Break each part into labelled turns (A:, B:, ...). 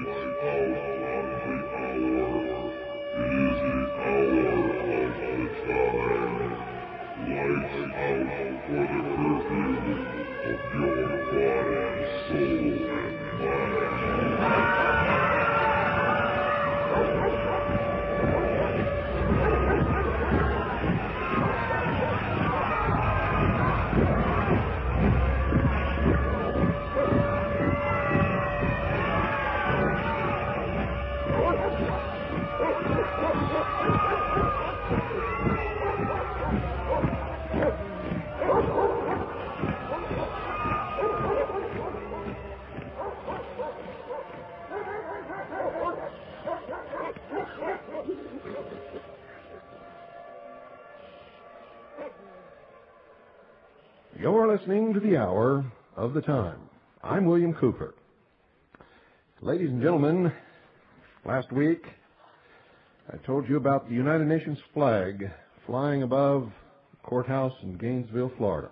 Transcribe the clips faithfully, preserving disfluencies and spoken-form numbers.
A: You're listening to the Hour of the Time. I'm William Cooper. Ladies and gentlemen, last week I told you about the United Nations flag flying above the courthouse in Gainesville, Florida.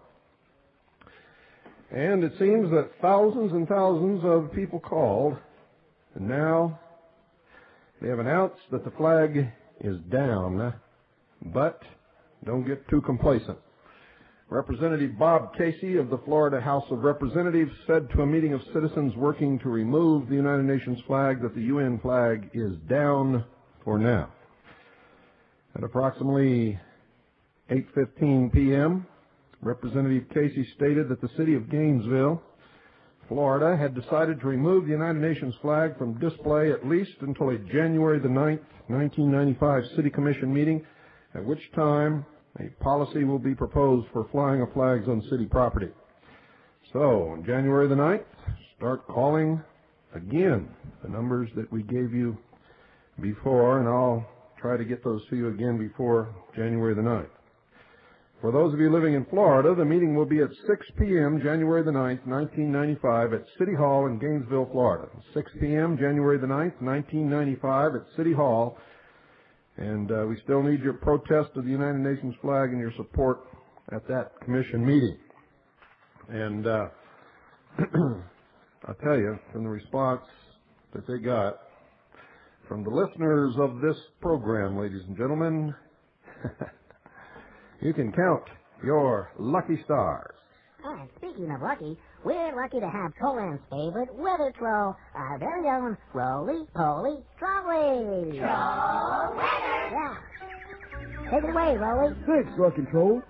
A: And it seems that thousands and thousands of people called, and now they have announced that the flag is down, but don't get too complacent. Representative Bob Casey of the Florida House of Representatives said to a meeting of citizens working to remove the United Nations flag that the U N flag is down for now. At approximately eight fifteen p.m., Representative Casey stated that the city of Gainesville, Florida, had decided to remove the United Nations flag from display at least until a January the ninth, nineteen ninety-five City Commission meeting, at which time a policy will be proposed for flying of flags on city property. So, on January the ninth, start calling again the numbers that we gave you before, and I'll try to get those to you again before January the ninth. For those of you living in Florida, the meeting will be at six p.m. January the ninth, nineteen ninety-five at City Hall in Gainesville, Florida. six p.m. January the ninth, nineteen ninety-five at City Hall. And uh, we still need your protest of the United Nations flag and your support at that commission meeting. And uh, I'll tell you, from the response that they got from the listeners of this program, ladies and gentlemen, you can count your lucky stars.
B: Oh, and speaking of lucky, we're lucky to have Toland's favorite weather troll, our very own Roly-Poly Trolley.
C: Troll weather!
B: Yeah. Take it away, Rolly.
D: Thanks, Rock and Troll.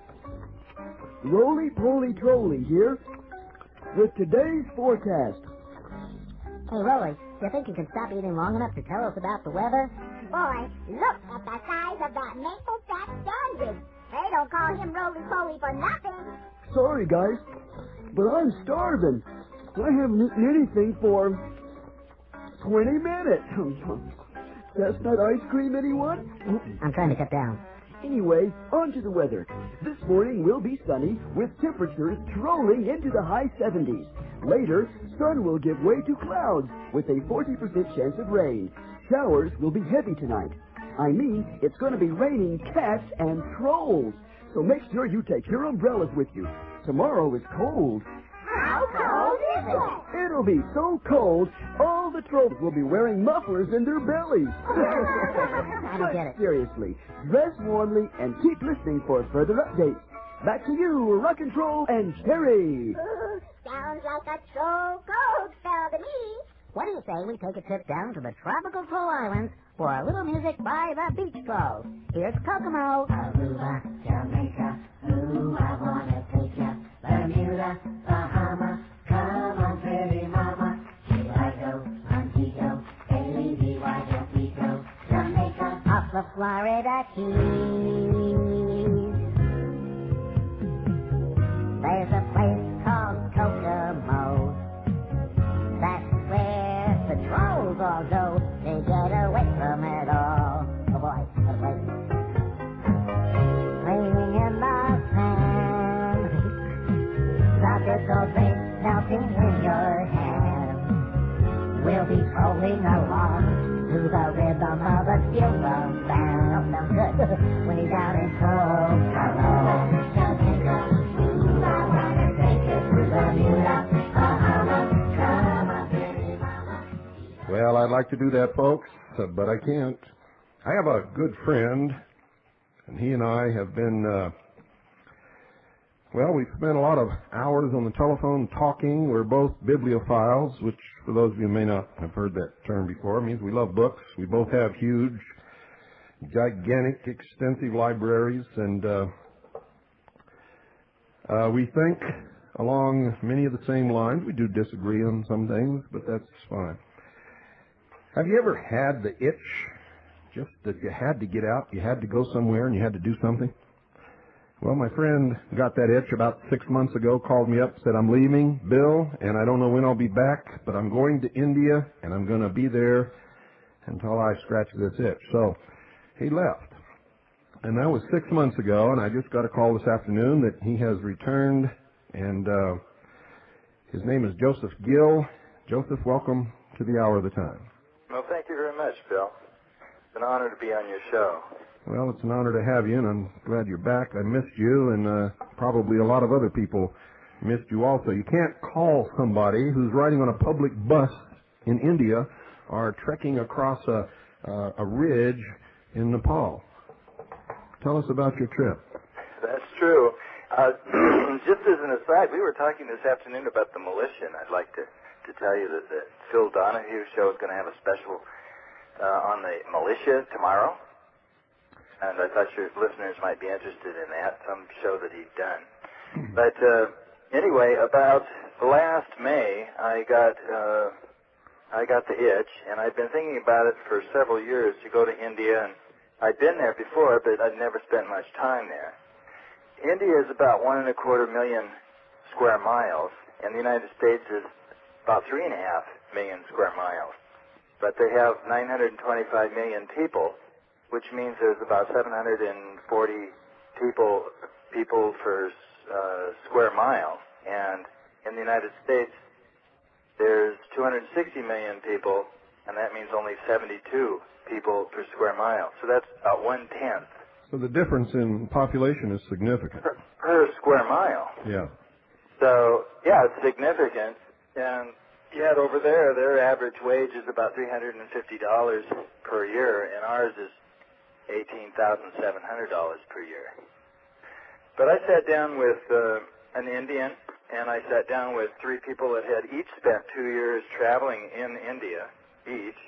D: Roly-Poly Trolley here with today's forecast.
B: Hey, Rolly, do you think you can stop eating long enough to tell us about the weather?
C: Boy, look at the size of that maple jack sandwich. They don't call him Roly-Poly for nothing.
D: Sorry, guys, but I'm starving. I haven't eaten anything for twenty minutes. Chestnut ice cream, anyone?
B: I'm trying to cut down.
D: Anyway, on to the weather. This morning will be sunny with temperatures trolling into the high seventies. Later, sun will give way to clouds with a forty percent chance of rain. Showers will be heavy tonight. I mean, it's going to be raining cats and trolls. So make sure you take your umbrellas with you. Tomorrow is cold.
C: How cold is it?
D: It'll be so cold, all the trolls will be wearing mufflers in their bellies.
B: I don't get it.
D: Seriously, dress warmly and keep listening for further updates. Back to you, Rock and Troll and Cherry.
C: Ooh, sounds like a troll cold spell to me.
B: What do you say we take a trip down to the tropical Troll Islands for a little music by the Beach Trolls? Here's Kokomo.
E: Aruba, Jamaica, ooh, I wanna take ya. Bermuda, Bahama, come on, pretty mama. Here I go, Montego, hey, lady, why don't we go? Jamaica,
B: Off the Florida Keys. There's a place called Kokomo. That's where the trolls all go to get away from it all. Oh boy, what a place. Playing in the sand. The little drink melting in your hand. We'll be trolling along to the rhythm of a steel drum band. Sounds good. When he's out in Kokomo.
E: Jamaica, ooh, I wanna take ya to Bermuda, Bahama, come on, pretty mama.
A: like to do that, folks, uh, but I can't. I have a good friend, and he and I have been, uh, well, we've spent a lot of hours on the telephone talking. We're both bibliophiles, which, for those of you who may not have heard that term before, means we love books. We both have huge, gigantic, extensive libraries, and uh, uh, we think along many of the same lines. We do disagree on some things, but that's fine. Have you ever had the itch, just that you had to get out, you had to go somewhere, and you had to do something? Well, my friend got that itch about six months ago, called me up, said, I'm leaving, Bill, and I don't know when I'll be back, but I'm going to India, and I'm going to be there until I scratch this itch. So he left. And that was six months ago, and I just got a call this afternoon that he has returned, and uh, his name is Joseph Gill. Joseph, welcome to the Hour of the Time.
F: Well, thank you very much, Bill. It's an honor to be on your show.
A: Well, it's an honor to have you, and I'm glad you're back. I missed you, and uh, probably a lot of other people missed you also. You can't call somebody who's riding on a public bus in India or trekking across a, uh, a ridge in Nepal. Tell us about your trip.
F: That's true. Uh, just as an aside, we were talking this afternoon about the militia, and I'd like to, to tell you that the Phil Donahue show is going to have a special uh, on the militia tomorrow. And I thought your listeners might be interested in that, some show that he'd done. But uh, anyway, about last May, I got uh, I got the itch, and I'd been thinking about it for several years to go to India. And I'd been there before, but I'd never spent much time there. India is about one and a quarter million square miles, and the United States is about three and a half million square miles. But they have nine hundred twenty-five million people, which means there's about seven hundred forty people people per uh, square mile. And in the United States, there's two hundred sixty million people, and that means only seventy-two people per square mile. So that's about one-tenth.
A: So the difference in population is significant.
F: Per, per square mile.
A: Yeah.
F: So, yeah, it's significant. And yet over there, their average wage is about three hundred fifty dollars per year, and ours is eighteen thousand seven hundred dollars per year. But I sat down with uh, an Indian, and I sat down with three people that had each spent two years traveling in India, each,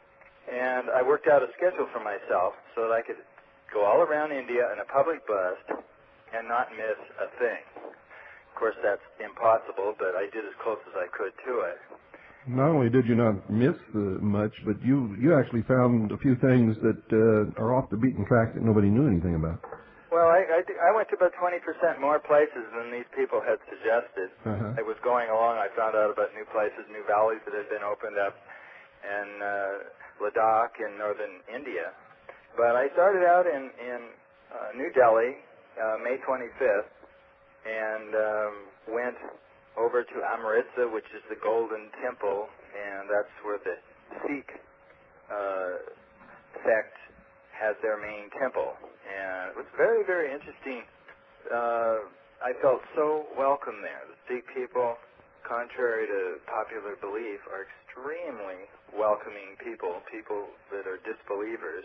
F: and I worked out a schedule for myself so that I could go all around India in a public bus and not miss a thing. Of course, that's impossible, but I did as close as I could to it.
A: Not only did you not miss uh, much, but you you actually found a few things that uh, are off the beaten track that nobody knew anything about.
F: Well, I, I, I went to about twenty percent more places than these people had suggested.
A: Uh-huh.
F: I was going along, I found out about new places, new valleys that had been opened up in uh, Ladakh in northern India. But I started out in, in uh, New Delhi, uh, May twenty-fifth, and um, went over to Amritsar, which is the Golden Temple, and that's where the Sikh uh, sect has their main temple. And it was very, very interesting. Uh, I felt so welcome there. The Sikh people, contrary to popular belief, are extremely welcoming people, people that are disbelievers.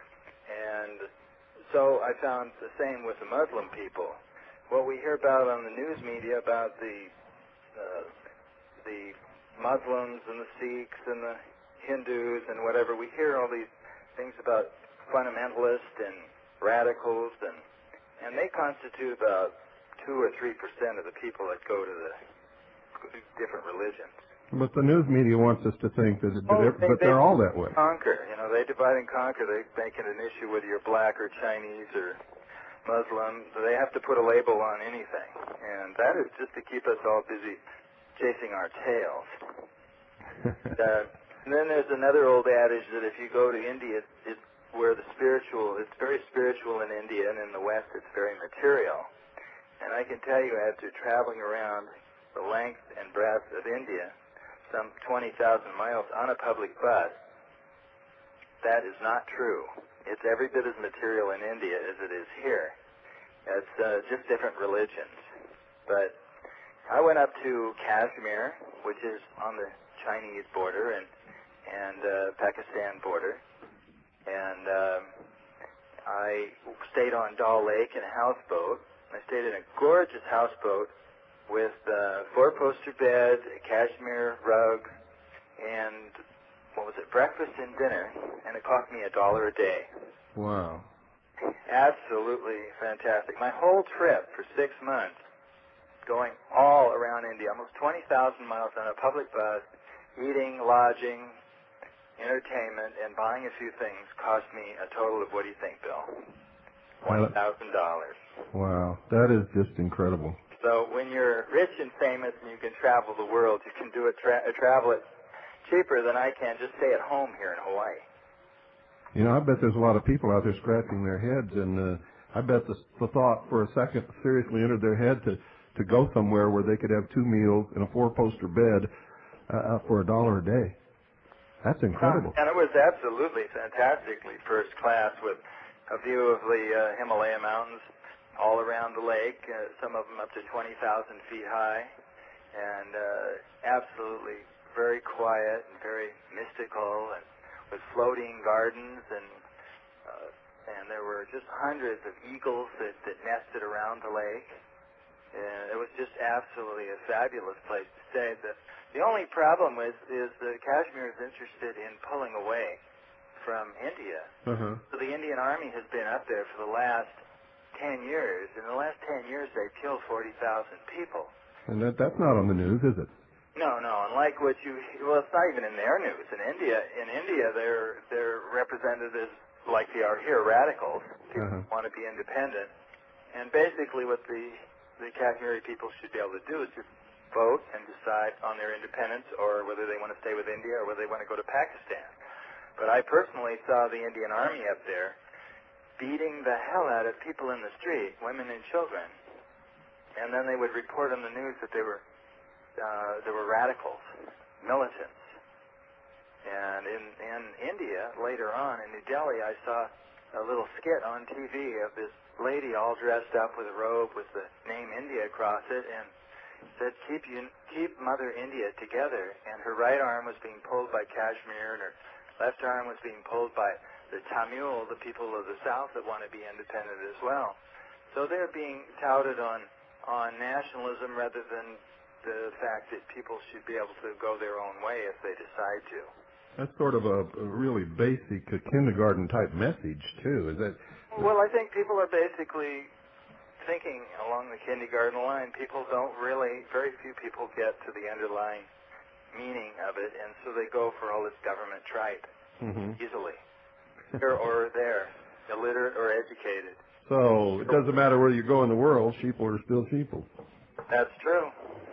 F: And so I found the same with the Muslim people. What we hear about on the news media about the Uh, the Muslims and the Sikhs and the Hindus and whatever, we hear all these things about fundamentalists and radicals, and and they constitute about two or three percent of the people that go to the different religions.
A: But the news media wants us to think that, that
F: oh,
A: they're,
F: they,
A: but
F: they
A: they're all that way.
F: Conquer, you know, they divide and conquer. They make it an issue whether you're black or Chinese or Muslim. So they have to put a label on anything, and that is just to keep us all busy chasing our tails. uh, and then there's another old adage that if you go to India, it's, it's where the spiritual, it's very spiritual in India, and in the West it's very material. And I can tell you, after traveling around the length and breadth of India, some twenty thousand miles on a public bus, that is not true. It's every bit as material in India as it is here. It's uh, just different religions. But I went up to Kashmir, which is on the Chinese border, and and uh, Pakistan border. And um, I stayed on Dal Lake in a houseboat. I stayed in a gorgeous houseboat with a four-poster bed, a cashmere rug, and what was it, breakfast and dinner, and it cost me a dollar a day.
A: Wow.
F: Absolutely fantastic. My whole trip for six months, going all around India, almost twenty thousand miles on a public bus, eating, lodging, entertainment, and buying a few things, cost me a total of, what do you think, Bill? one thousand dollars.
A: Wow, that is just incredible.
F: So when you're rich and famous and you can travel the world, you can do it, tra- travel it cheaper than I can just stay at home here in Hawaii.
A: You know, I bet there's a lot of people out there scratching their heads, and uh, I bet the, the thought for a second seriously entered their head to, to go somewhere where they could have two meals in a four-poster bed uh, for a dollar a day. That's incredible.
F: And it was absolutely fantastically first class with a view of the uh, Himalaya mountains all around the lake, uh, some of them up to twenty thousand feet high, and uh, absolutely very quiet and very mystical, and with floating gardens, and uh, and there were just hundreds of eagles that, that nested around the lake. And it was just absolutely a fabulous place to stay. The, the only problem is, is that Kashmir is interested in pulling away from India.
A: Uh-huh.
F: So the Indian Army has been up there for the last ten years. In the last ten years, they've killed forty thousand people.
A: And that that's not on the news, is it?
F: No, no. And like what you, well, it's not even in their news. In India, in India, they're they're represented as, like they are here, radicals. People
A: Uh-huh.
F: want to be independent. And basically, what the the Kashmiri people should be able to do is just vote and decide on their independence, or whether they want to stay with India or whether they want to go to Pakistan. But I personally saw the Indian Army up there beating the hell out of people in the street, women and children. And then they would report on the news that they were uh, there were radicals, militants. And in, in India, later on in New Delhi, I saw a little skit on T V of this lady all dressed up with a robe with the name India across it, and said, keep, you, keep Mother India together. And her right arm was being pulled by Kashmir, and her left arm was being pulled by the Tamil, the people of the South that want to be independent as well. So they're being touted on, on nationalism rather than the fact that people should be able to go their own way if they decide to.
A: That's sort of a, a really basic uh, kindergarten-type message, too. Is that?
F: Well, I think people are basically thinking along the kindergarten line. People don't really, very few people get to the underlying meaning of it, and so they go for all this government tripe
A: Mm-hmm.
F: easily. Here or there, illiterate or educated.
A: So it doesn't matter where you go in the world, sheeple are still sheeple.
F: That's true.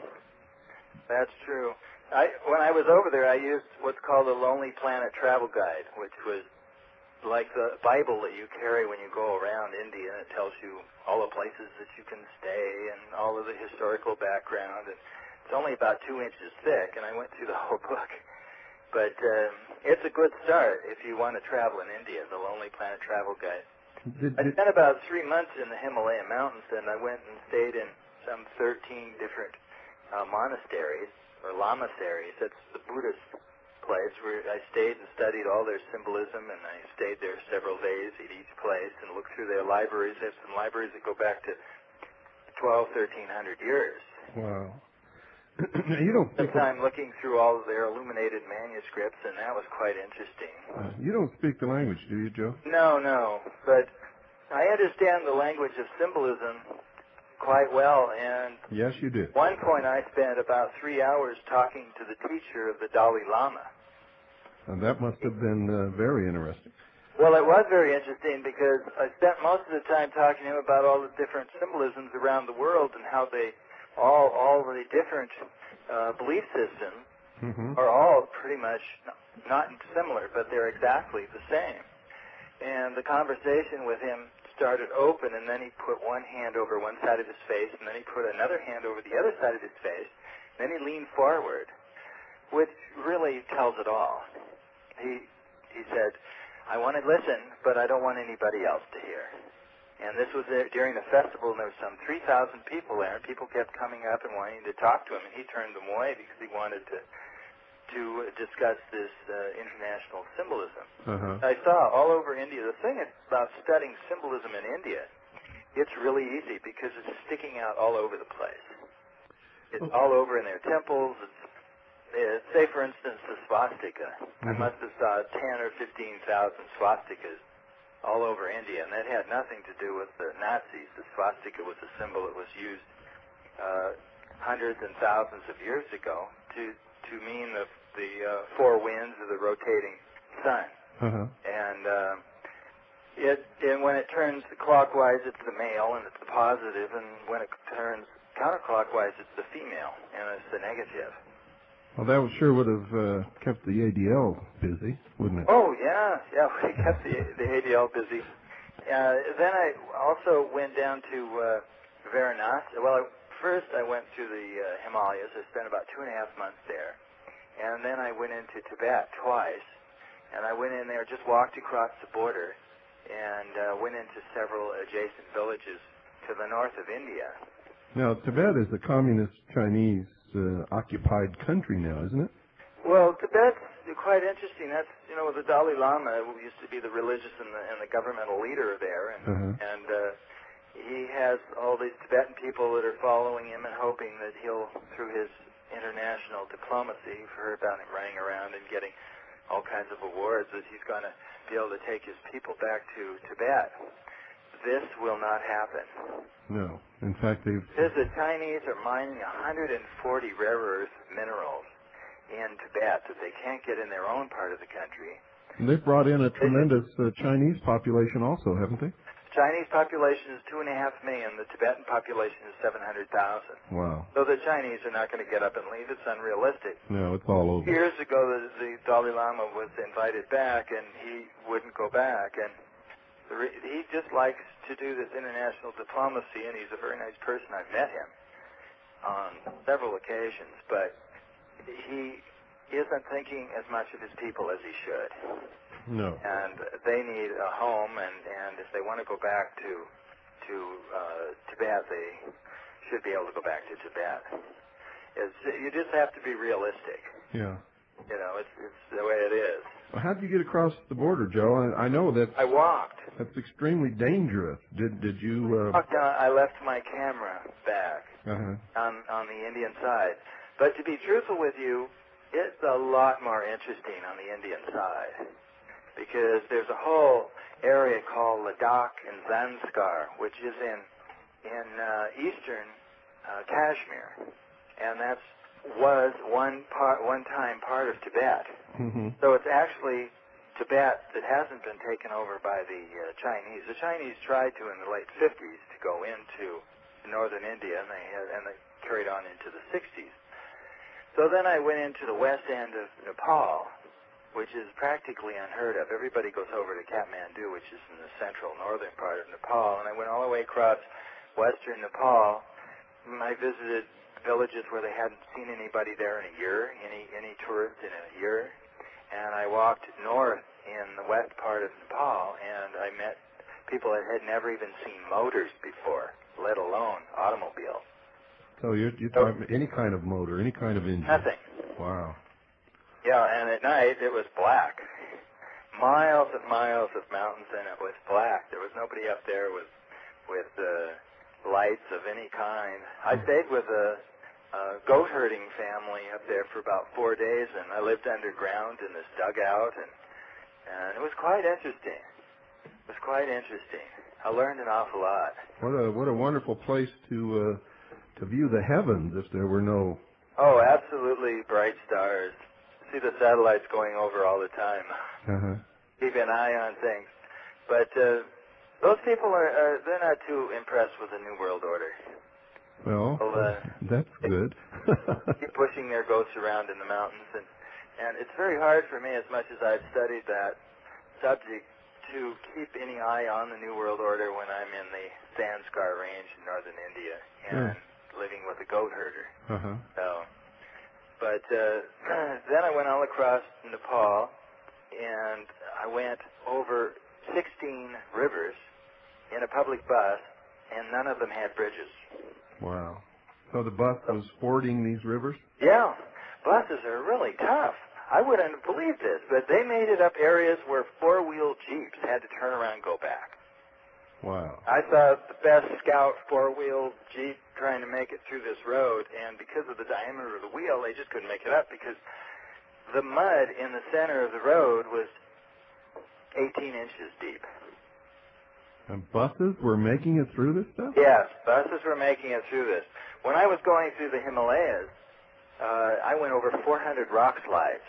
F: That's true. I, when I was over there, I used what's called a Lonely Planet Travel Guide, which was like the Bible that you carry when you go around India, and it tells you all the places that you can stay and all of the historical background. And it's only about two inches thick, and I went through the whole book. But um, it's a good start if you want to travel in India, the Lonely Planet Travel Guide.
A: Did,
F: I
A: did,
F: spent about three months in the Himalaya mountains, and I went and stayed in some thirteen different uh, monasteries, or lamaseries. That's the Buddhist place where I stayed and studied all their symbolism, and I stayed there several days at each place and looked through their libraries. They have some libraries that go back to twelve, thirteen hundred years.
A: wow. You don't
F: Some
A: speak.
F: time looking through all of their illuminated manuscripts, and that was quite interesting.
A: Uh, you don't speak the language, do you, Joe?
F: No, no, but I understand the language of symbolism quite well, and
A: Yes, you do.
F: at one point I spent about three hours talking to the teacher of the Dalai Lama.
A: And that must have been uh, very interesting.
F: Well, it was very interesting because I spent most of the time talking to him about all the different symbolisms around the world and how they all all the different uh, belief systems
A: Mm-hmm.
F: are all pretty much not similar, but they're exactly the same. And the conversation with him started open, and then he put one hand over one side of his face, and then he put another hand over the other side of his face, and then he leaned forward, which really tells it all. He he said, I want to listen, but I don't want anybody else to hear. And this was there during the festival, and there were some three thousand people there, and people kept coming up and wanting to talk to him, and he turned them away because he wanted to to discuss this uh, international symbolism.
A: Uh-huh.
F: I saw all over India. The thing about studying symbolism in India, it's really easy because it's sticking out all over the place. It's
A: Oh.
F: all over in their temples. It's, uh, say, for instance, the swastika. I
A: Mhm.
F: must have saw ten or fifteen thousand swastikas all over India, and that had nothing to do with the Nazis. The swastika was a symbol that was used uh, hundreds and thousands of years ago to to mean the the uh, four winds of the rotating sun.
A: Uh-huh.
F: And uh, it and when it turns clockwise, it's the male and it's the positive, and when it turns counterclockwise, it's the female and it's the negative.
A: Well, that would sure would have uh, kept the A D L busy, wouldn't it?
F: Oh yeah, yeah, we kept the the A D L busy. Uh, then I also went down to uh, Varanasi. Well, I, first I went to the uh, Himalayas. I spent about two and a half months there, and then I went into Tibet twice. And I went in there, just walked across the border, and uh, went into several adjacent villages to the north of India.
A: Now, Tibet is a communist Chinese uh, occupied country now, isn't it?
F: Well, Tibet's quite interesting. That's, you know, the Dalai Lama, who used to be the religious and the, and the governmental leader there, and,
A: Uh-huh.
F: and uh, he has all these Tibetan people that are following him and hoping that he'll, through his international diplomacy, you've heard about him running around and getting all kinds of awards, that he's going to be able to take his people back to Tibet. This will not happen.
A: No. In fact, they've...
F: Because the Chinese are mining one hundred forty rare earth minerals in Tibet that they can't get in their own part of the country.
A: They've brought in a tremendous uh, Chinese population also, haven't they?
F: The Chinese population is two and a half million. The Tibetan population is seven hundred thousand.
A: Wow.
F: So the Chinese are not going to get up and leave. It's unrealistic.
A: No, it's all over.
F: Years ago, the, the Dalai Lama was invited back, and he wouldn't go back. And the re- he just likes to do this international diplomacy, and he's a very nice person. I've met him on several occasions, but he isn't thinking as much of his people as he should.
A: No.
F: And they need a home, and, and if they want to go back to to uh, Tibet, they should be able to go back to Tibet. It's, you just have to be realistic.
A: Yeah.
F: You know, it's it's the way it is.
A: Well, how did you get across the border, Joe? I, I know that
F: I walked.
A: that's extremely dangerous. Did did you? Uh...
F: Walked down, I left my camera back
A: Uh-huh.
F: on on the Indian side. But to be truthful with you, it's a lot more interesting on the Indian side, because there's a whole area called Ladakh and Zanskar, which is in in uh, eastern uh, Kashmir, and that's was one part one time part of Tibet.
A: Mm-hmm.
F: So it's actually Tibet that hasn't been taken over by the uh, Chinese. The Chinese tried to in the late fifties to go into northern India, and they had, and they carried on into the sixties. So then I went into the west end of Nepal, which is practically unheard of. Everybody goes over to Kathmandu, which is in the central northern part of Nepal, and I went all the way across western Nepal. I visited villages where they hadn't seen anybody there in a year, any any tourist in a year, and I walked north in the west part of Nepal, and I met people that had never even seen motors before, let alone automobiles.
A: So you're, you're talking any kind of motor, any kind of engine?
F: Nothing.
A: Wow.
F: Yeah, and at night it was black. Miles and miles of mountains, and it was black. There was nobody up there with with uh, lights of any kind. I stayed with a, a goat herding family up there for about four days, and I lived underground in this dugout, and and it was quite interesting. It was quite interesting. I learned an awful lot.
A: What a what a wonderful place to uh, to view the heavens if there were no.
F: Oh, absolutely bright stars. See the satellites going over all the time.
A: Uh-huh.
F: Keep an eye on things. But uh, those people are, are, they're not too impressed with the New World Order.
A: Well,
F: Well, uh,
A: that's good.
F: Keep pushing their ghosts around in the mountains. And, and it's very hard for me, as much as I've studied that subject, to keep any eye on the New World Order when I'm in the Zanskar Range in northern India and
A: Yeah.
F: living with a goat herder.
A: Uh-huh.
F: So, but uh, then I went all across Nepal, and I went over sixteen rivers in a public bus, and none of them had bridges.
A: Wow. So the bus was fording these rivers?
F: Yeah. buses are really tough. I wouldn't have believed this, but they made it up areas where four-wheel Jeeps had to turn around and go back.
A: Wow.
F: I saw the best Scout four-wheel Jeep trying to make it through this road, and because of the diameter of the wheel, they just couldn't make it up because the mud in the center of the road was eighteen inches deep.
A: And buses were making it through this stuff?
F: Yes, buses were making it through this. When I was going through the Himalayas, uh, I went over four hundred rock slides.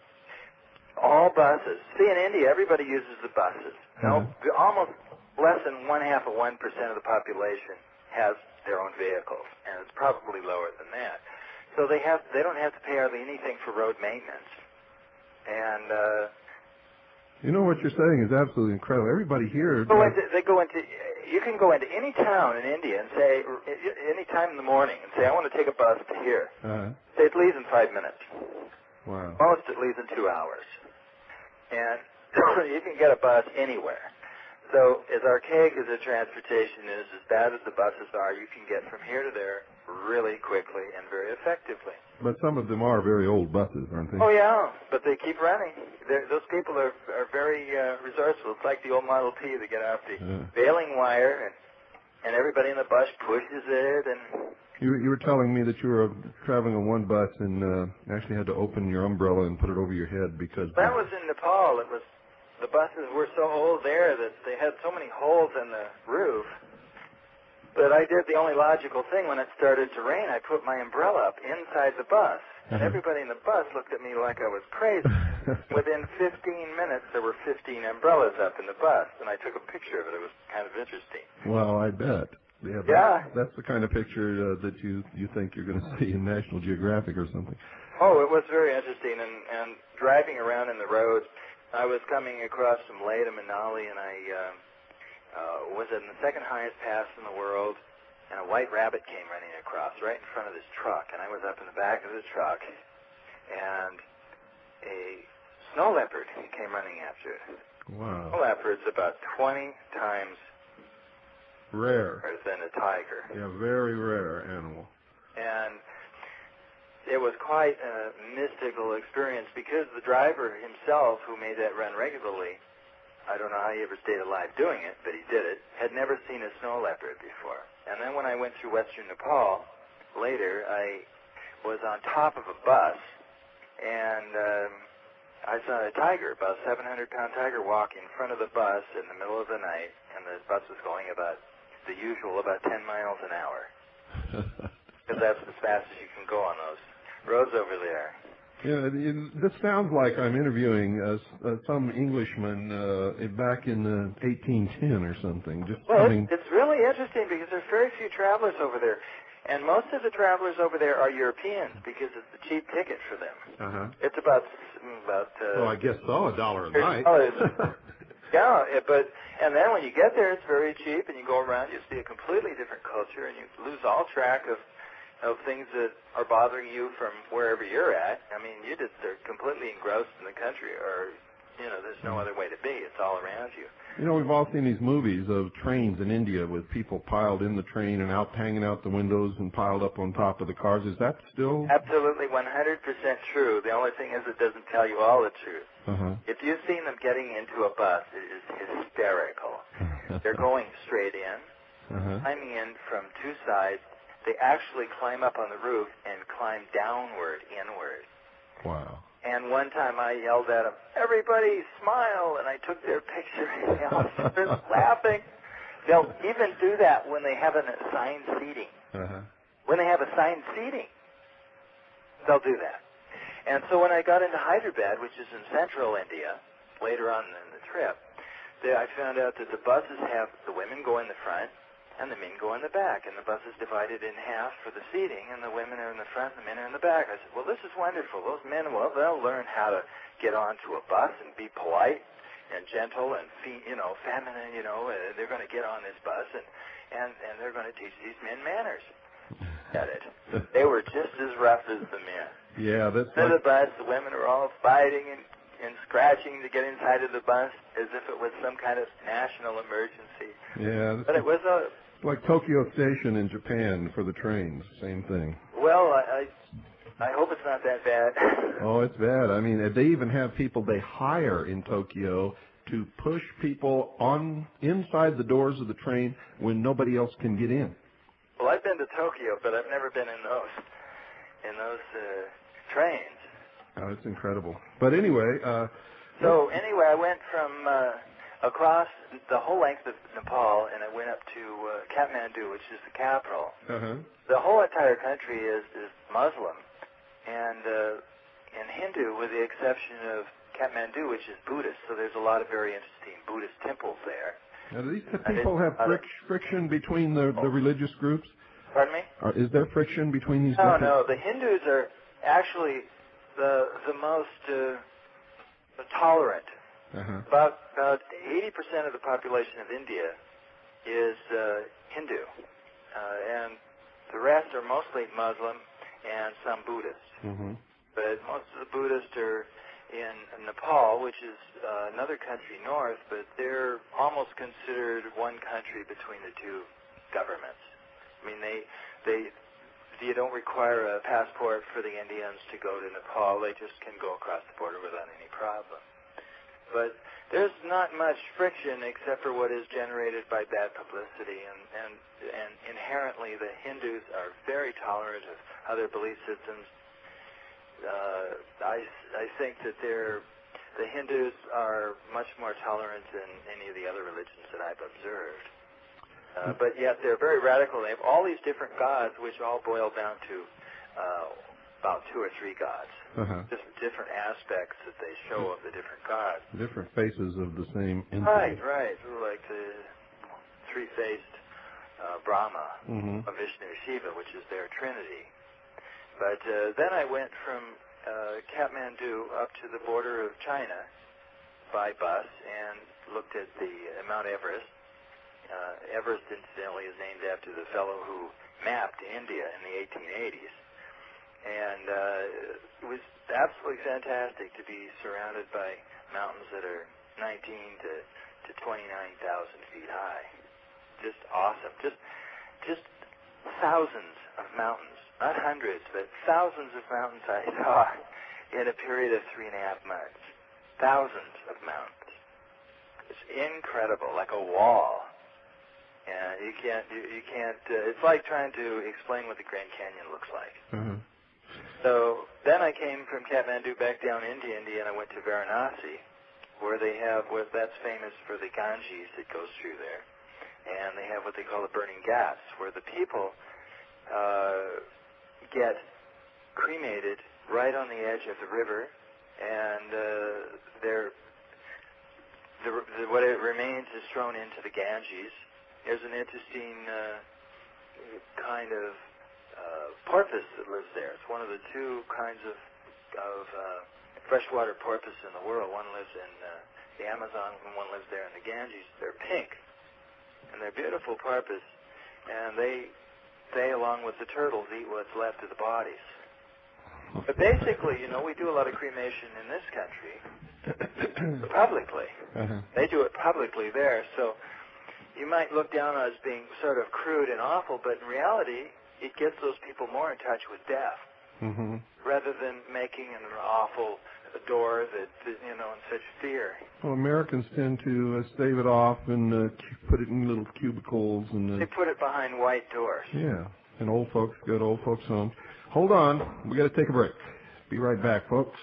F: All buses. See, in India, everybody uses the buses. No,
A: Uh-huh.
F: almost less than one half of one percent of the population has their own vehicles, and it's probably lower than that. So they have they don't have to pay hardly anything for road maintenance. And uh,
A: You know what you're saying is absolutely incredible. Everybody here...
F: go into, they go into you can go into any town in India and say any time in the morning and say I want to take a bus to here.
A: Uh-huh.
F: Say it leaves in five minutes.
A: Wow.
F: Most it leaves in two hours, and you can get a bus anywhere. So as archaic as the transportation is, as bad as the buses are, you can get from here to there really quickly and very effectively.
A: But some of them are very old buses, aren't they?
F: Oh, yeah, but they keep running. They're, those people are, are very uh, resourceful. It's like the old Model T. They get off the
A: Yeah.
F: baling wire, and, and everybody in the bus pushes it. And
A: You, you were telling me that you were traveling on one bus and uh, actually had to open your umbrella and put it over your head because...
F: that was in Nepal. It was the buses were so old there that they had so many holes in the roof. But I did the only logical thing when it started to rain. I put my umbrella up inside the bus. And
A: Uh-huh.
F: everybody in the bus looked at me like I was crazy. Within fifteen minutes, there were fifteen umbrellas up in the bus. And I took a picture of it. It was kind of interesting.
A: Well, I bet. Yeah, that,
F: Yeah.
A: That's the kind of picture uh, that you, you think you're going to see in National Geographic or something.
F: Oh, it was very interesting. And, and driving around in the roads, I was coming across from Leh to Manali, and I... Uh, Uh, was in the second highest pass in the world, and a white rabbit came running across right in front of this truck, and I was up in the back of the truck, and a snow leopard came running after it.
A: Wow.
F: Snow leopard's about twenty times
A: Rare.
F: rarer than a tiger,
A: Yeah, very rare animal.
F: and it was quite a mystical experience because the driver himself, who made that run regularly, I don't know how he ever stayed alive doing it, but he did it, had never seen a snow leopard before. And then when I went through western Nepal, later, I was on top of a bus, and um, I saw a tiger, about a seven hundred pound tiger, walk in front of the bus in the middle of the night, and the bus was going about the usual, about ten miles an hour. Because that's as fast as you can go on those roads over there.
A: Yeah, it, this sounds like I'm interviewing uh, uh, some Englishman uh, back in uh, eighteen ten or something. Just
F: Well,
A: coming.
F: it's, it's really interesting because there's very few travelers over there. And most of the travelers over there are Europeans because it's the cheap ticket for them.
A: Uh-huh.
F: It's about, about uh,
A: Well, I guess so, a dollar a
F: thirty
A: night.
F: dollars. Yeah, it, but, and then when you get there, it's very cheap, and you go around, you see a completely different culture, and you lose all track of of things that are bothering you from wherever you're at. I mean, you just are completely engrossed in the country, or, you know, there's no other way to be. It's all around you.
A: You know, we've all seen these movies of trains in India with people piled in the train and out hanging out the windows and piled up on top of the cars. Is that still?
F: Absolutely one hundred percent true. The only thing is it doesn't tell you all the truth.
A: Uh-huh.
F: If you've seen them getting into a bus, it is hysterical. They're going straight in,
A: Uh-huh.
F: climbing in from two sides. They actually climb up on the roof and climb downward, inward.
A: Wow.
F: And one time I yelled at them, "Everybody smile," and I took their picture, and they all started laughing. They'll even do that when they have an assigned seating.
A: Uh-huh.
F: When they have assigned seating, they'll do that. And so when I got into Hyderabad, which is in central India, later on in the trip, they, I found out that the buses have the women go in the front, and the men go in the back, and the bus is divided in half for the seating, and the women are in the front, and the men are in the back. I said, well, this is wonderful. Those men, well, they'll learn how to get onto a bus and be polite and gentle and, fe- you know, feminine, you know. Uh, they're going to get on this bus, and, and, and they're going to teach these men manners. At it. They were just as rough as the men.
A: Yeah, that's
F: In
A: like,
F: the bus, the women are all fighting and, and scratching to get inside of the bus as if it was some kind of national emergency.
A: yeah,
F: But it was a...
A: it's like Tokyo Station in Japan for the trains. Same thing.
F: Well, I, I I hope it's not that bad.
A: Oh, it's bad. I mean, they even have people they hire in Tokyo to push people on inside the doors of the train when nobody else can get in.
F: Well, I've been to Tokyo, but I've never been in those in those uh, trains.
A: Oh, it's incredible. But anyway, uh,
F: so anyway, I went from uh, across the whole length of Nepal, and I went up to uh, Kathmandu, which is the capital.
A: Uh-huh.
F: The whole entire country is, is Muslim and uh, and Hindu, with the exception of Kathmandu, which is Buddhist. So there's a lot of very interesting Buddhist temples there.
A: Now, do these people have fric friction between the, the religious groups?
F: Pardon me?
A: Or is there friction between these?
F: No,
A: different...
F: no. The Hindus are actually the the most uh, tolerant.
A: Uh-huh.
F: About about eighty percent of the population of India is uh, Hindu, uh, and the rest are mostly Muslim and some Buddhist.
A: Mm-hmm.
F: But most of the Buddhists are in Nepal, which is uh, another country north, but they're almost considered one country between the two governments. I mean, they they you don't require a passport for the Indians to go to Nepal. They just can go across the border without any problem. But there's not much friction except for what is generated by bad publicity, and, and, and inherently the Hindus are very tolerant of other belief systems. Uh, I, I think that they're, the Hindus are much more tolerant than any of the other religions that I've observed. Uh, but yet they're very radical. They have all these different gods, which all boil down to uh, about two or three gods.
A: Uh-huh.
F: Just different aspects that they show of the different gods.
A: Different faces of the same entity.
F: Right, right. Like the three-faced uh, Brahma,
A: mm-hmm.
F: of Vishnu, Shiva, which is their trinity. But uh, then I went from uh, Kathmandu up to the border of China by bus and looked at the uh, Mount Everest. Uh, Everest, incidentally, is named after the fellow who mapped India in the eighteen eighties. And uh, it was absolutely fantastic to be surrounded by mountains that are nineteen to, to twenty-nine thousand feet high. Just awesome. Just, just thousands of mountains. Not hundreds, but thousands of mountains I saw in a period of three and a half months. Thousands of mountains. It's incredible, like a wall. And you can't, you, you can't, uh, it's like trying to explain what the Grand Canyon looks like.
A: Mm-hmm.
F: So then I came from Kathmandu back down into India, and I went to Varanasi, where they have what that's famous for the Ganges that goes through there. And they have what they call the burning ghats, where the people uh, get cremated right on the edge of the river, and uh, they're, the, the, what it remains is thrown into the Ganges. There's an interesting uh, kind of uh, porpoise that lives there. It's one of the two kinds of, of uh, freshwater porpoise in the world. One lives in uh, the Amazon, and one lives there in the Ganges. They're pink, and they're beautiful porpoise, and they, they, along with the turtles, eat what's left of the bodies. But basically, you know, we do a lot of cremation in this country publicly.
A: Uh-huh.
F: They do it publicly there, so you might look down on it as being sort of crude and awful, but in reality, it gets those people more in touch with death,
A: mm-hmm.
F: rather than making an awful door that, that you know, in such fear.
A: Well, Americans tend to uh, stave it off and uh, put it in little cubicles. and uh,
F: They put it behind white doors.
A: Yeah, and old folks go to old folks' homes. Hold on, we got to take a break. Be right back, folks.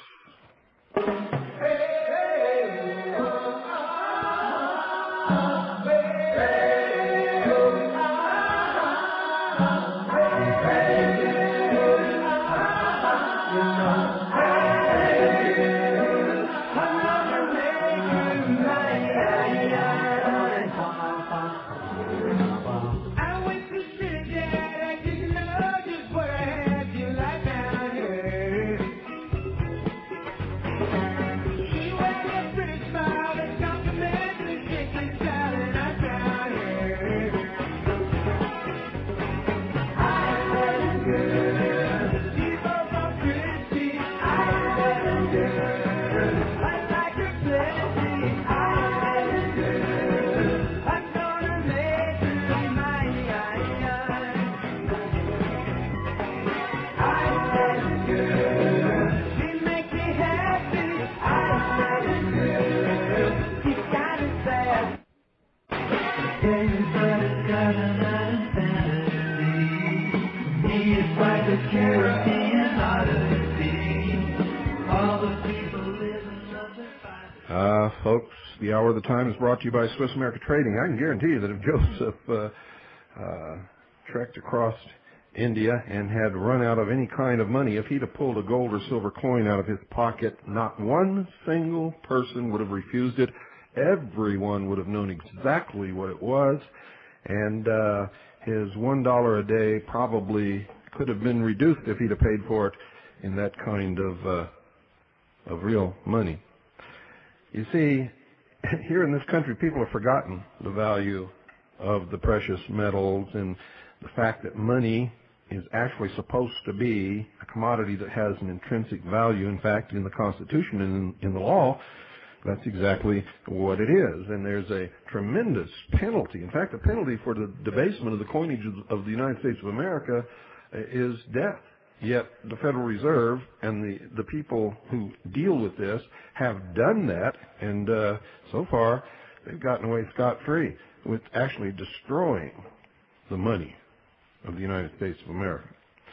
G: like the Caribbean Odyssey. All the people live in nothing but...
A: Uh, folks, the Hour of the Time is brought to you by Swiss America Trading. I can guarantee you that if Joseph uh, uh, trekked across India and had run out of any kind of money, if he'd have pulled a gold or silver coin out of his pocket, not one single person would have refused it. Everyone would have known exactly what it was, and uh, his one dollar a day probably could have been reduced if he'd have paid for it in that kind of uh, of real money. You see, here in this country, people have forgotten the value of the precious metals and the fact that money is actually supposed to be a commodity that has an intrinsic value. In fact, in the Constitution and in, in the law, that's exactly what it is. And there's a tremendous penalty. In fact, the penalty for the debasement of the coinage of, of the United States of America is death. Yet the Federal Reserve and the, the people who deal with this have done that, and uh, so far they've gotten away scot-free with actually destroying the money of the United States of America.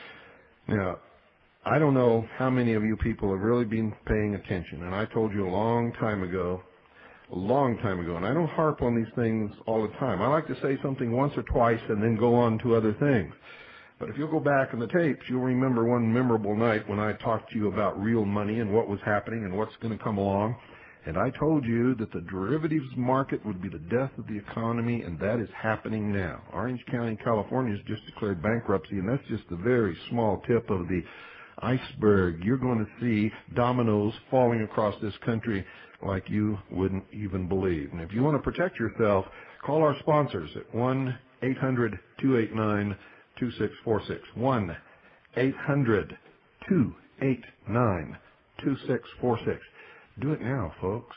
A: Now, I don't know how many of you people have really been paying attention, and I told you a long time ago, a long time ago, and I don't harp on these things all the time. I like to say something once or twice and then go on to other things. But if you'll go back in the tapes, you'll remember one memorable night when I talked to you about real money and what was happening and what's going to come along. And I told you that the derivatives market would be the death of the economy, and that is happening now. Orange County, California has just declared bankruptcy, and that's just a very small tip of the iceberg. You're going to see dominoes falling across this country like you wouldn't even believe. And if you want to protect yourself, call our sponsors at one eight hundred two eight nine two six four six. one eight hundred two eight nine two six four six. Do it now, folks.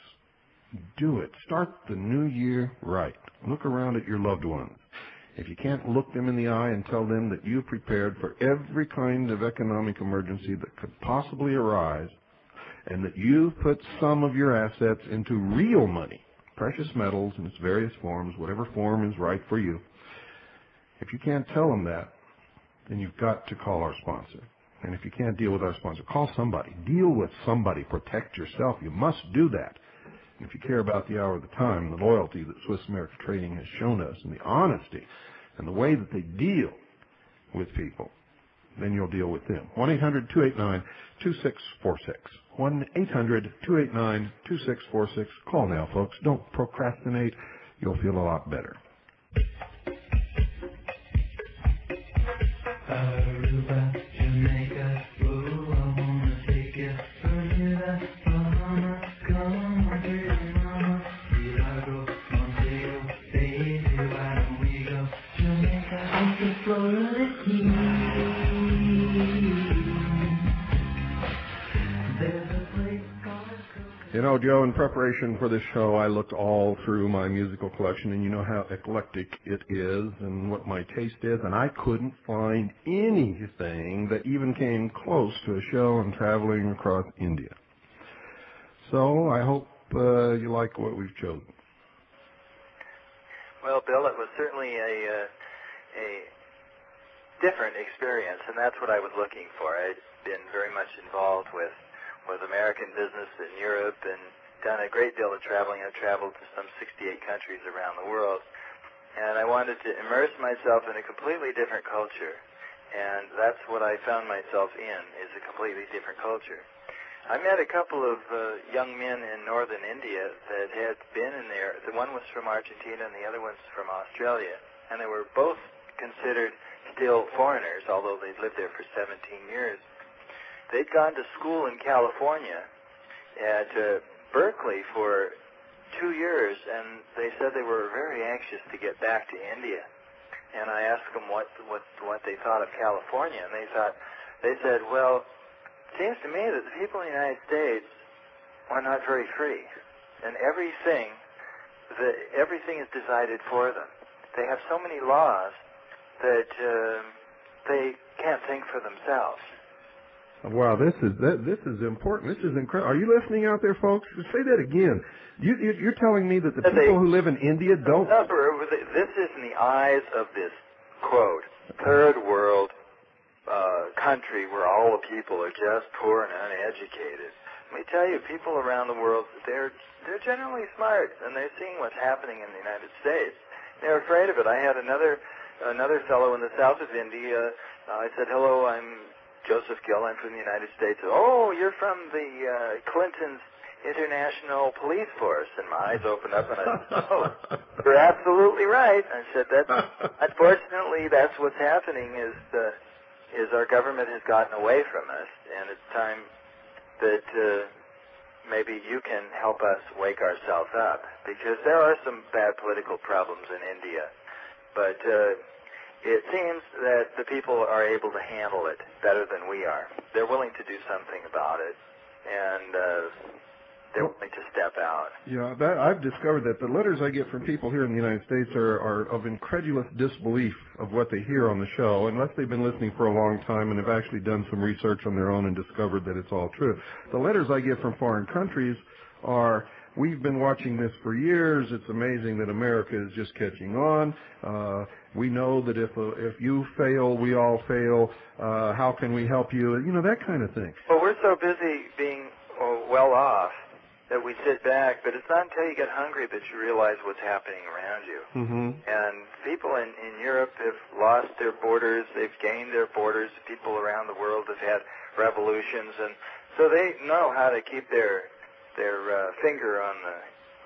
A: Do it. Start the new year right. Look around at your loved ones. If you can't look them in the eye and tell them that you've prepared for every kind of economic emergency that could possibly arise, and that you've put some of your assets into real money, precious metals in its various forms, whatever form is right for you, if you can't tell them that, then you've got to call our sponsor. And if you can't deal with our sponsor, call somebody. Deal with somebody. Protect yourself. You must do that. And if you care about the Hour of the Time, the loyalty that Swiss America Trading has shown us, and the honesty, and the way that they deal with people, then you'll deal with them. one eight hundred two eight nine two six four six. one eight hundred two eight nine two six four six. Call now, folks. Don't procrastinate. You'll feel a lot better.
G: Aruba, Jamaica, ooh, I wanna take you. Bermuda, Bahamas, come on, pretty mama. Hidalgo, Montego, baby, why don't we go? Jamaica, up to Florida Keys. There's a place called
A: You know, Joe, in preparation for this show, I looked all through my musical collection, and you know how eclectic it is and what my taste is, and I couldn't find anything that even came close to a show on traveling across India. So I hope uh, you like what we've chosen.
F: Well, Bill, it was certainly a uh, a different experience, and that's what I was looking for. I'd been very much involved with with American business in Europe and done a great deal of traveling. I've traveled to some sixty-eight countries around the world, and I wanted to immerse myself in a completely different culture, and that's what I found myself in, is a completely different culture. I met a couple of uh, young men in northern India that had been in there. The one was from Argentina and the other one's from Australia, and they were both considered still foreigners, although they'd lived there for seventeen years. They'd gone to school in California at uh, Berkeley for two years, and they said they were very anxious to get back to India. And I asked them what what what they thought of California, and they thought they said, well, it seems to me that the people in the United States are not very free, and everything the everything is decided for them. They have so many laws that uh, they can't think for themselves.
A: Wow, this is that, this is important. This is incredible. Are you listening out there, folks? Say that again. You, you, you're telling me that the people
F: they,
A: who live in India don't...
F: This is in the eyes of this, quote, third world uh, country where all the people are just poor and uneducated. Let me tell you, people around the world, they're they're generally smart, and they're seeing what's happening in the United States. They're afraid of it. I had another another fellow in the south of India. Uh, I said, hello, I'm Joseph Gill. I'm from the United States. Oh, you're from the uh, Clinton's International Police Force. And my eyes opened up, and I said, oh, you're absolutely right. I said, that. Unfortunately, that's what's happening is the, is our government has gotten away from us, and it's time that uh, maybe you can help us wake ourselves up, because there are some bad political problems in India, but uh, it seems that the people are able to handle it better than we are. They're willing to do something about it, and uh, they're willing to step out.
A: Yeah, that, I've discovered that the letters I get from people here in the United States are, are of incredulous disbelief of what they hear on the show, unless they've been listening for a long time and have actually done some research on their own and discovered that it's all true. The letters I get from foreign countries are, we've been watching this for years. It's amazing that America is just catching on. Uh, we know that if uh, if you fail, we all fail. Uh, how can we help you? You know, that kind of thing.
F: Well, we're so busy being uh, well off that we sit back, but it's not until you get hungry that you realize what's happening around you.
A: Mm-hmm.
F: And people in, in Europe have lost their borders. They've gained their borders. People around the world have had revolutions, and so they know how to keep their their uh, finger on the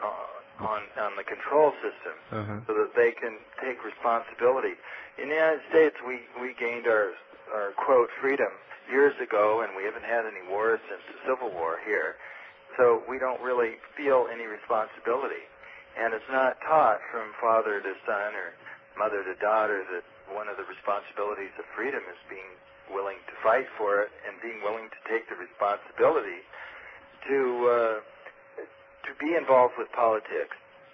F: uh, on on the control system,
A: uh-huh.
F: so that they can take responsibility. In the United States, we we gained our our quote freedom years ago, and we haven't had any wars since the Civil War here. So we don't really feel any responsibility. And it's not taught from father to son or mother to daughter that one of the responsibilities of freedom is being willing to fight for it and being willing to take the responsibility to uh, to be involved with politics,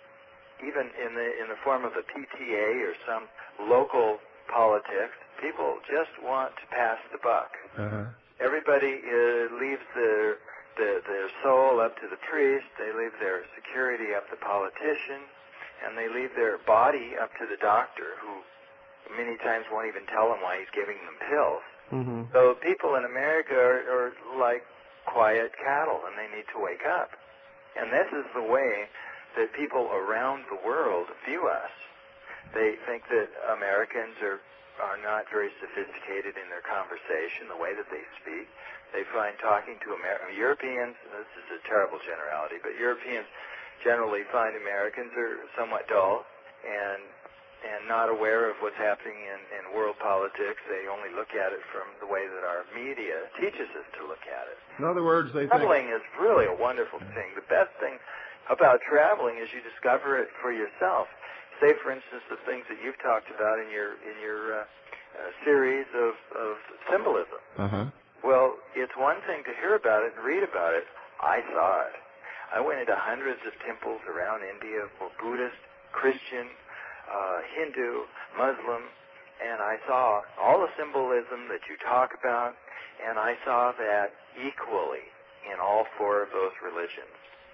F: even in the in the form of a P T A or some local politics. People just want to pass the buck.
A: Uh-huh.
F: Everybody uh, leaves their The, their soul up to the priest, they leave their security up to the politician, and they leave their body up to the doctor, who many times won't even tell them why he's giving them pills.
A: Mm-hmm.
F: So people in America are, are like quiet cattle, and they need to wake up. And this is the way that people around the world view us. They think that Americans are, are not very sophisticated in their conversation, the way that they speak. They find talking to Amer- Europeans, this is a terrible generality, but Europeans generally find Americans are somewhat dull and and not aware of what's happening in, in world politics. They only look at it from the way that our media teaches us to look at it.
A: In other words, they
F: Traveling
A: think...
F: is really a wonderful thing. The best thing about traveling is you discover it for yourself. Say, for instance, the things that you've talked about in your in your uh, uh, series of, of symbolism.
A: Uh-huh.
F: Well, it's one thing to hear about it and read about it. I saw it. I went into hundreds of temples around India for Buddhist, Christian, uh, Hindu, Muslim, and I saw all the symbolism that you talk about, and I saw that equally in all four of those religions.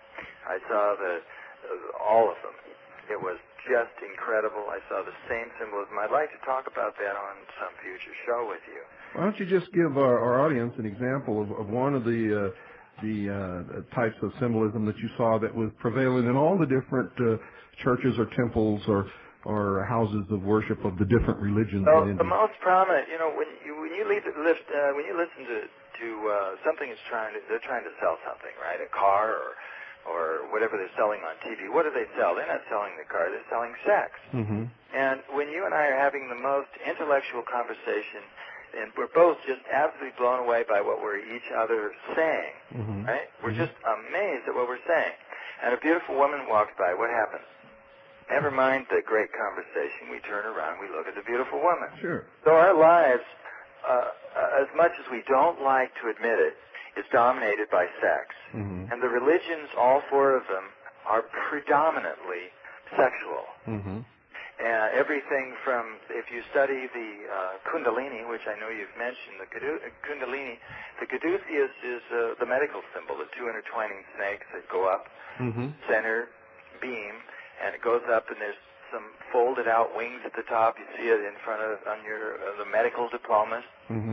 F: I saw the uh, all of them. It was just incredible. I saw the same symbolism. I'd like to talk about that on some future show with you.
A: Why don't you just give our, our audience an example of, of one of the uh, the uh, types of symbolism that you saw that was prevalent in all the different uh, churches or temples or or houses of worship of the different religions
F: Well,
A: in India?
F: The most prominent, you know, when you when you leave, lift, uh, when you listen to to uh, something is trying to they're trying to sell something, right? A car or or whatever they're selling on T V. What do they sell? They're not selling the car. They're selling sex.
A: Mm-hmm.
F: And when you and I are having the most intellectual conversation, and we're both just absolutely blown away by what we're each other saying,
A: Mm-hmm.
F: right? We're
A: Mm-hmm.
F: just amazed at what we're saying. And a beautiful woman walks by. What happens? Never mind the great conversation. We turn around. We look at the beautiful woman.
A: Sure.
F: So our lives, uh, as much as we don't like to admit it, is dominated by sex.
A: Mm-hmm.
F: And the religions, all four of them, are predominantly sexual.
A: Mm-hmm.
F: Uh, everything from, if you study the uh, Kundalini, which I know you've mentioned, the Kudu- Kundalini, the Caduceus is uh, the medical symbol, the two intertwining snakes that go up,
A: Mm-hmm.
F: center beam, and it goes up, and there's some folded out wings at the top. You see it in front of on your uh, the medical diplomas.
A: Mm-hmm.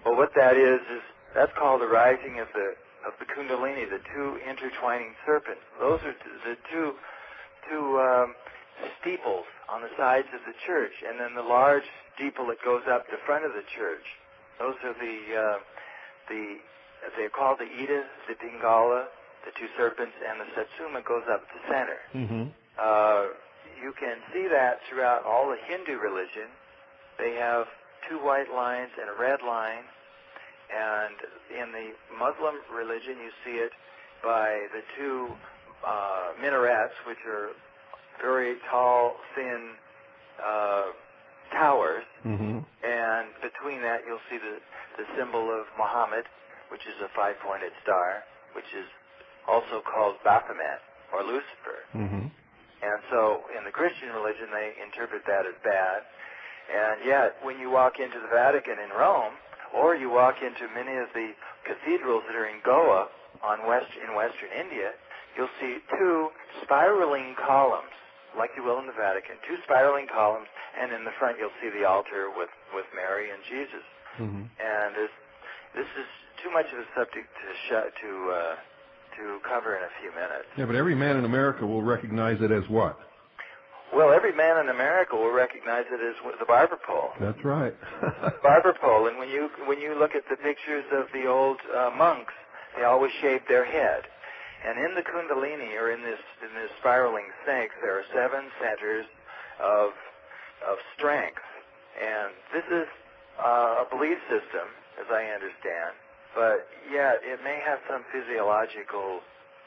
F: Well, what that is is that's called the rising of the of the Kundalini, the two intertwining serpents. Those are t- the two two um, steeples on the sides of the church, and then the large steeple that goes up the front of the church. Those are the uh, the they're called the Ida, the Pingala, the two serpents, and the Satsuma goes up the center.
A: Mm-hmm.
F: Uh, you can see that throughout all the Hindu religion. They have two white lines and a red line, and in the Muslim religion you see it by the two uh, minarets, which are very tall, thin uh, towers,
A: Mm-hmm.
F: and between that you'll see the, the symbol of Muhammad, which is a five-pointed star, which is also called Baphomet, or Lucifer.
A: Mm-hmm.
F: And so in the Christian religion they interpret that as bad. And yet when you walk into the Vatican in Rome, or you walk into many of the cathedrals that are in Goa on west, in western India, you'll see two spiraling columns, like you will in the Vatican, two spiraling columns, and in the front you'll see the altar with, with Mary and Jesus.
A: Mm-hmm.
F: And this, this is too much of a subject to sh- to uh, to cover in a few minutes.
A: Yeah, but every man in America will recognize it as what?
F: Well, every man in America will recognize it as the barber pole.
A: That's right.
F: Barber pole, and when you when you look at the pictures of the old uh, monks, they always shave their head. And in the Kundalini, or in this in this spiraling snakes, there are seven centers of of strength, and this is uh, a belief system, as I understand. But yet, it may have some physiological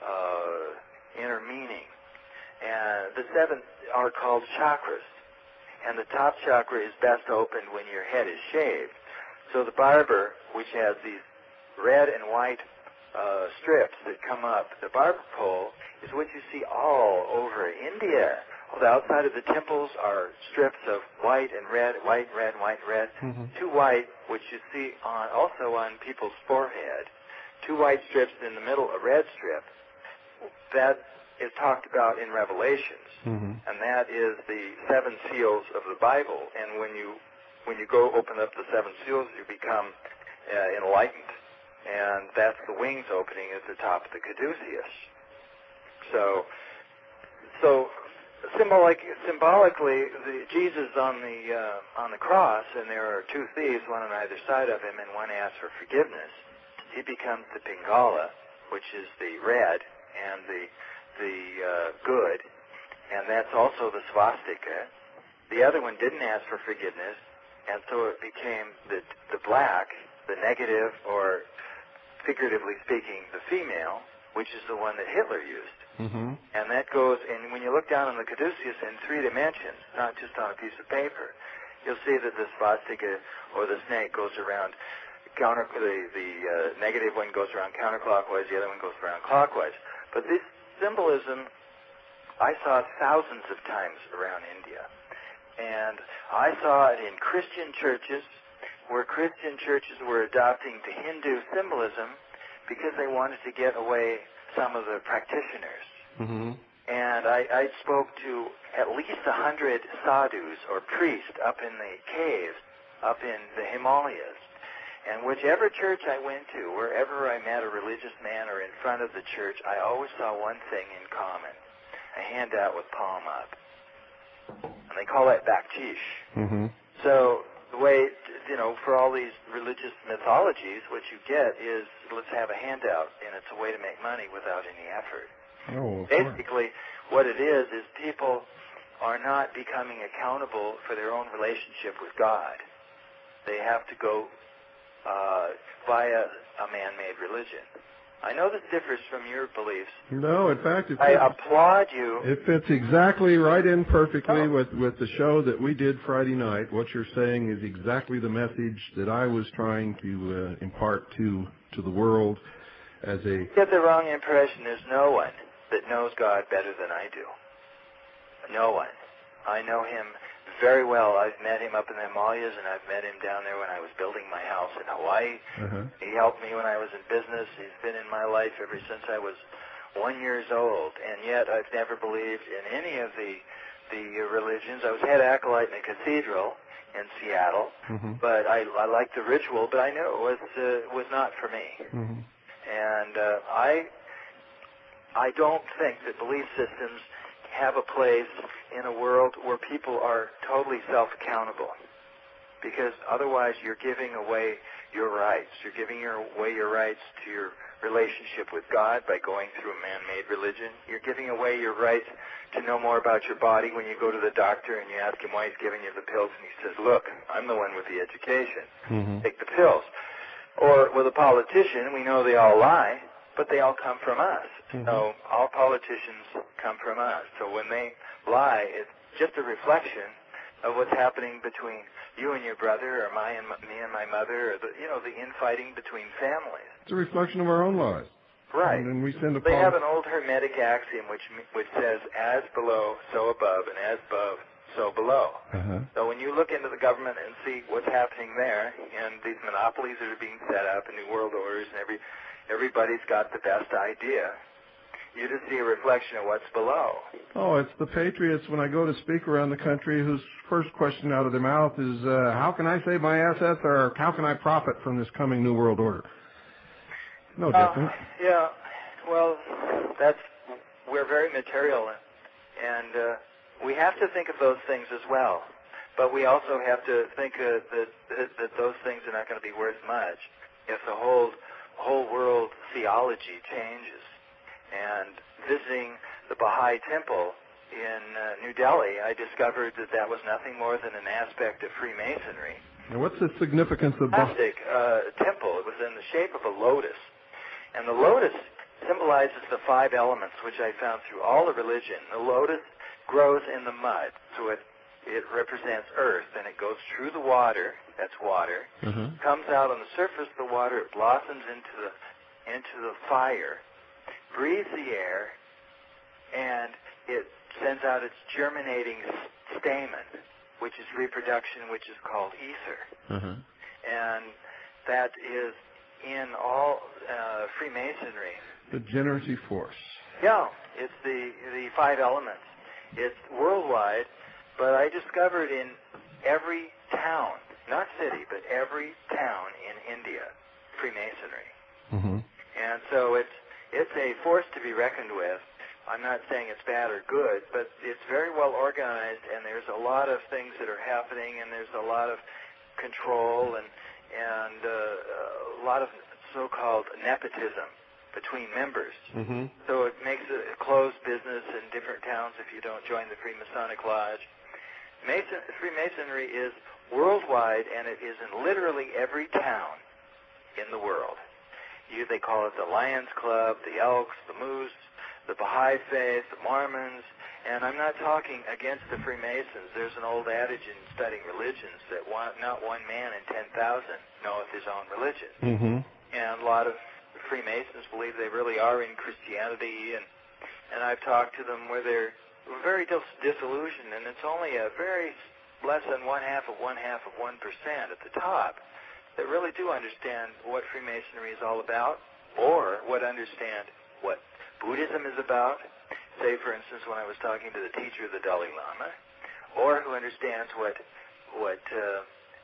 F: uh, inner meaning. And the seven are called chakras. And the top chakra is best opened when your head is shaved. So the barber, which has these red and white uh, strips that come up, the barber pole is what you see all over India. Well, the outside of the temples are strips of white and red, white, red, white, red.
A: Mm-hmm.
F: Two white, which you see on also on people's forehead. Two white strips in the middle, a red strip. That is talked about in Revelations,
A: Mm-hmm.
F: and that is the seven seals of the Bible. And when you when you go open up the seven seals, you become uh, enlightened, and that's the wings opening at the top of the caduceus. So, so symbolic, symbolically, the, Jesus on the uh, on the cross, and there are two thieves, one on either side of him, and one asks for forgiveness. He becomes the Pingala, which is the red, and the the uh, good, and that's also the swastika. The other one didn't ask for forgiveness, and so it became the the black, the negative, or figuratively speaking, the female, which is the one that Hitler used.
A: Mm-hmm.
F: And that goes, and when you look down on the caduceus in three dimensions, not just on a piece of paper, you'll see that the swastika or the snake goes around counter. The the uh, negative one goes around counterclockwise, the other one goes around clockwise. But this symbolism, I saw it thousands of times around India. And I saw it in Christian churches, where Christian churches were adopting the Hindu symbolism because they wanted to get away some of the practitioners.
A: Mm-hmm.
F: And I, I spoke to at least a hundred sadhus, or priests, up in the caves, up in the Himalayas. And whichever church I went to, wherever I met a religious man or in front of the church, I always saw one thing in common: a handout with palm up. And they call that bakshish.
A: Mm-hmm.
F: So the way, you know, for all these religious mythologies, what you get is, let's have a handout, and it's a way to make money without any effort.
A: Oh, of course.
F: Basically, what it is, is people are not becoming accountable for their own relationship with God. They have to go uh, via a man-made religion. I know this differs from your beliefs.
A: No, in fact, it
F: I
A: fits,
F: applaud you.
A: it fits exactly right in perfectly
F: Oh.
A: with, with the show that we did Friday night. What you're saying is exactly the message that I was trying to uh, impart to to the world as a...
F: You get the wrong impression. There's no one that knows God better than I do. No one. I know him very well. I've met him up in the Himalayas, and I've met him down there when I was building my house in Hawaii.
A: Uh-huh.
F: He helped me when I was in business. He's been in my life ever since I was one years old, and yet I've never believed in any of the the religions. I was head acolyte in a cathedral in Seattle,
A: Mm-hmm.
F: but I, I liked the ritual, but I knew it was uh, was not for me.
A: Mm-hmm.
F: And uh, I I don't think that belief systems have a place in a world where people are totally self-accountable, because otherwise you're giving away your rights. You're giving your, away your rights to your relationship with God by going through a man-made religion. You're giving away your right to know more about your body when you go to the doctor and you ask him why he's giving you the pills, and he says, look, I'm the one with the education.
A: Mm-hmm.
F: Take the pills. Or with a politician, we know they all lie, but they all come from us.
A: Mm-hmm.
F: So all politicians come from us. So when they lie, it's just a reflection of what's happening between you and your brother, or my and my, me and my mother, or the, you know, the infighting between families.
A: It's a reflection of our own lives.
F: Right.
A: And then we send a
F: They
A: poli-
F: have an old Hermetic axiom which which says, as below, so above, and as above, so below.
A: Uh-huh.
F: So when you look into the government and see what's happening there, and these monopolies that are being set up, and new world orders, and every everybody's got the best idea, you just see a reflection of what's below.
A: Oh, it's the patriots when I go to speak around the country whose first question out of their mouth is, uh, how can I save my assets, or how can I profit from this coming New World Order? No
F: Uh,
A: different.
F: yeah, well, that's, we're very material, and uh, we have to think of those things as well. But we also have to think uh, that, that that those things are not going to be worth much if the whole whole world theology changes. And visiting the Baha'i Temple in uh, New Delhi, I discovered that that was nothing more than an aspect of Freemasonry.
A: Now, what's the significance of Bah-
F: Plastic uh, temple. It was in the shape of a lotus. And the lotus symbolizes the five elements, which I found through all the religion. The lotus grows in the mud, so it, it represents earth, and it goes through the water, that's water,
A: Uh-huh.
F: comes out on the surface of the water, it blossoms into the, into the fire, breathes the air, and it sends out its germinating stamen, which is reproduction, which is called ether.
A: Uh-huh.
F: And that is in all uh, Freemasonry.
A: The generative force.
F: Yeah, it's the the five elements. It's worldwide, but I discovered in every town, not city, but every town in India, Freemasonry.
A: Mm-hmm.
F: And so it's it's a force to be reckoned with. I'm not saying it's bad or good, but it's very well organized, and there's a lot of things that are happening, and there's a lot of control and and uh, a lot of so-called nepotism between members.
A: Mm-hmm.
F: So it makes it a closed business in different towns if you don't join the Freemasonic Lodge. Mason, Freemasonry is worldwide, and it is in literally every town in the world. You, they call it the Lions Club, the Elks, the Moose, the Baha'i Faith, the Mormons, and I'm not talking against the Freemasons. There's an old adage in studying religions that one, not one man in ten thousand knoweth his own religion.
A: Mm-hmm.
F: And a lot of Freemasons believe they really are in Christianity, and and I've talked to them where they're very dis- disillusioned, and it's only a very less than one half of one half of one percent at the top that really do understand what Freemasonry is all about, or what understand what Buddhism is about. Say, for instance, when I was talking to the teacher of the Dalai Lama, or who understands what what uh,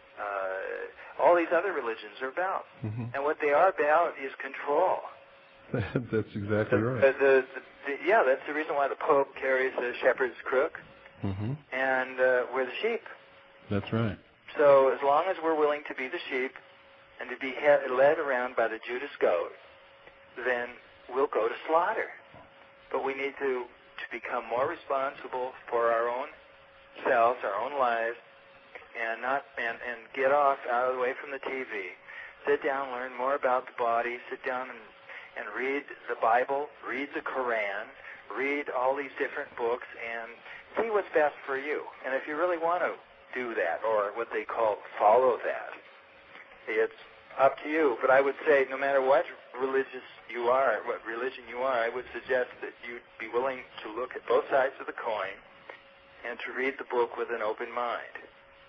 F: uh, all these other religions are about.
A: Mm-hmm.
F: And what they are about is control.
A: That's exactly
F: The,
A: right.
F: the, the, the, yeah, that's the reason why the Pope carries the shepherd's crook,
A: Mm-hmm.
F: and uh, we're the sheep.
A: That's right.
F: So as long as we're willing to be the sheep and to be he- led around by the Judas goat, then we'll go to slaughter. But we need to, to become more responsible for our own selves, our own lives, and not and, and get off out of the way from the T V. Sit down, learn more about the body. Sit down and, and read the Bible, read the Quran, read all these different books, and see what's best for you. And if you really want to do that, or what they call follow that, it's up to you. But I would say no matter what religious you are, what religion you are, I would suggest that you be willing to look at both sides of the coin and to read the book with an open mind.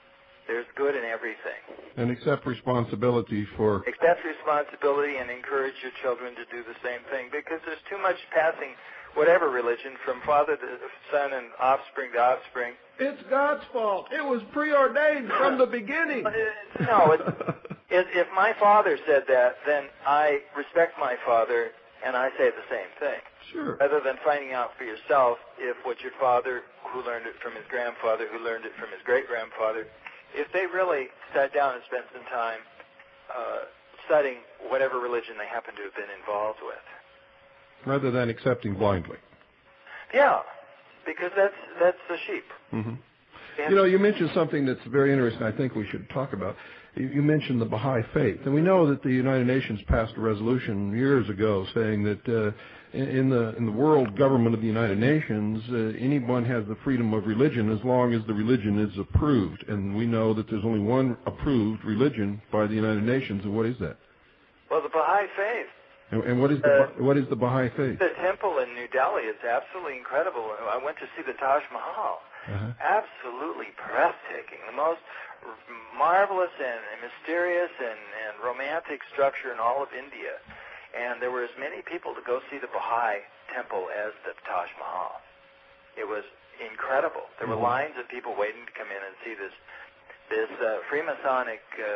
F: There's good in everything.
A: And accept responsibility for...
F: Accept responsibility and encourage your children to do the same thing, because there's too much passing whatever religion from father to son and offspring to offspring.
A: It's God's fault. It was preordained from the beginning.
F: No, it, it, if my father said that, then I respect my father and I say the same thing.
A: Sure.
F: Rather than finding out for yourself if what your father, who learned it from his grandfather, who learned it from his great-grandfather, if they really sat down and spent some time uh, studying whatever religion they happen to have been involved with.
A: Rather than accepting blindly.
F: Yeah, because that's that's the sheep.
A: Mm-hmm. You know, you mentioned something that's very interesting I think we should talk about. You, you mentioned the Baha'i faith. And we know that the United Nations passed a resolution years ago saying that uh, in, in the in the world government of the United Nations, uh, anyone has the freedom of religion as long as the religion is approved. And we know that there's only one approved religion by the United Nations. And what is that?
F: Well, the Baha'i faith.
A: And, and what is the uh, what is the Baha'i faith?
F: The temple in New Delhi is absolutely incredible. I went to see the Taj Mahal.
A: Uh-huh.
F: Absolutely breathtaking. The most r- marvelous and, and mysterious and, and romantic structure in all of India. And there were as many people to go see the Baha'i temple as the Taj Mahal. It was incredible. There were
A: Mm-hmm.
F: lines of people waiting to come in and see this this uh, Freemasonic uh,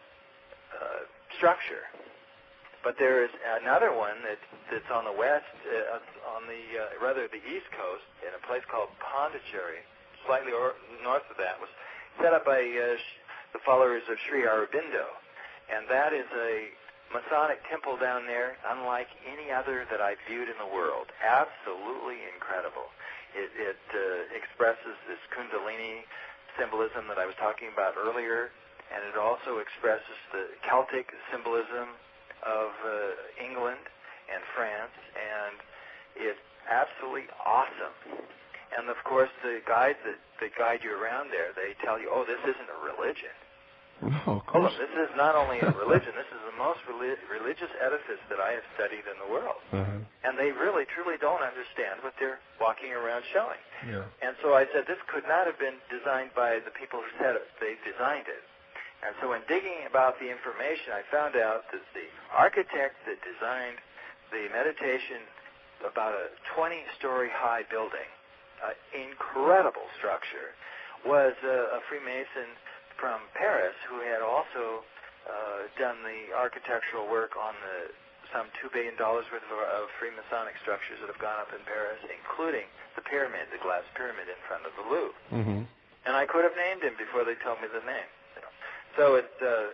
F: uh, structure. But there is another one that, that's on the west, uh, on the uh, rather the east coast, in a place called Pondicherry, slightly or, north of that, was set up by uh, sh- the followers of Sri Aurobindo, and that is a Masonic temple down there, unlike any other that I've viewed in the world. Absolutely incredible. It, it uh, expresses this Kundalini symbolism that I was talking about earlier, and it also expresses the Celtic symbolism of uh, England and France, and it's absolutely awesome. And of course, the guides that, that guide you around there, they tell you, oh, this isn't a religion.
A: No, of
F: Oh,
A: course.
F: this is not only a religion, this is the most reli- religious edifice that I have studied in the world.
A: Uh-huh.
F: And they really, truly don't understand what they're walking around showing.
A: Yeah.
F: And so I said, this could not have been designed by the people who said it. They designed it. And so in digging about the information, I found out that the architect that designed the meditation, about a twenty-story high building, uh, incredible structure, was uh, a Freemason from Paris who had also uh, done the architectural work on the some two billion dollars worth of, of Freemasonic structures that have gone up in Paris, including the pyramid, the glass pyramid in front of the Louvre.
A: Mm-hmm.
F: And I could have named him before they told me the name. So it, uh,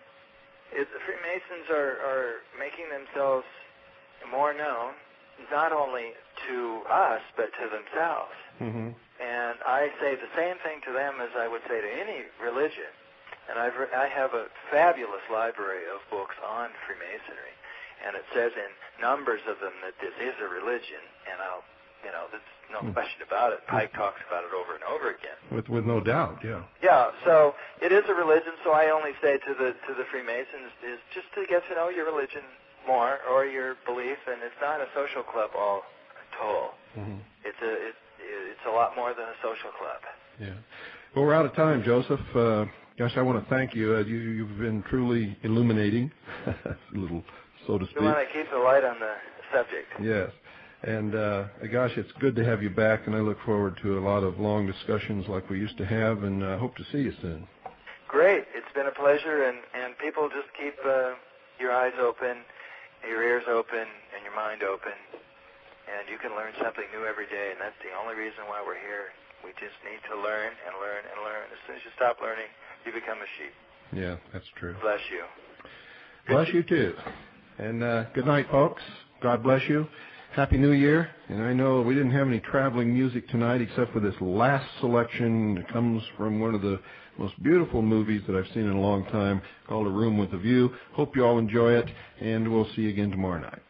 F: it, the Freemasons are, are making themselves more known, not only to us, but to themselves.
A: Mm-hmm.
F: And I say the same thing to them as I would say to any religion. And I've re- I have a fabulous library of books on Freemasonry. And it says in numbers of them that this is a religion. And I'll, you know, there's no
A: Mm.
F: question about it. Pike talks about it over and over again.
A: With with no doubt, yeah.
F: Yeah, so it is a religion, so I only say to the to the Freemasons is just to get to know your religion more or your belief, and it's not a social club all told.
A: Mm-hmm.
F: It's a it, it's a lot more than a social club.
A: Yeah. Well, we're out of time, Joseph. Uh, gosh, I want to thank you. Uh, you you've been truly illuminating, a little, so to speak.
F: We want to keep the light on the subject.
A: Yes. And, uh, gosh, it's good to have you back, and I look forward to a lot of long discussions like we used to have, and I uh, hope to see you soon.
F: Great. It's been a pleasure, and, and people just keep uh, your eyes open, your ears open, and your mind open, and you can learn something new every day, and that's the only reason why we're here. We just need to learn and learn and learn. As soon as you stop learning, you become a sheep.
A: Yeah, that's true.
F: Bless you.
A: Bless you, too. And uh, good night, folks. God bless you. Happy New Year. And I know we didn't have any traveling music tonight except for this last selection that comes from one of the most beautiful movies that I've seen in a long time called A Room with a View. Hope you all enjoy it, and we'll see you again tomorrow night.